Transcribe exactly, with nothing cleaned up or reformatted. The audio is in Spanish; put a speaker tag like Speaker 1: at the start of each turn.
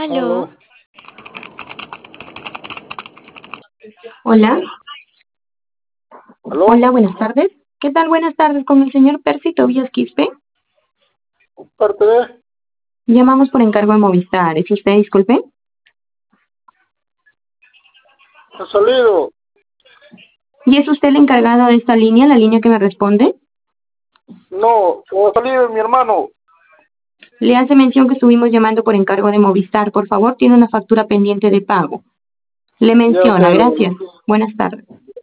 Speaker 1: Aló,
Speaker 2: Aló,
Speaker 1: hola,
Speaker 2: aló,
Speaker 1: hola, buenas tardes. ¿Qué tal? Buenas tardes con el señor Percy Tobías Quispe.
Speaker 2: parte de,
Speaker 1: Llamamos por encargo de Movistar. ¿Es usted, disculpe?
Speaker 2: ha salido.
Speaker 1: ¿Y es usted el encargado de esta línea, la línea que me responde?
Speaker 2: No, ha salido mi hermano.
Speaker 1: Le hace mención que estuvimos llamando por encargo de Movistar. Por favor, tiene una factura pendiente de pago. Le
Speaker 2: Ya, ok,
Speaker 1: menciona, gracias. Buenas tardes.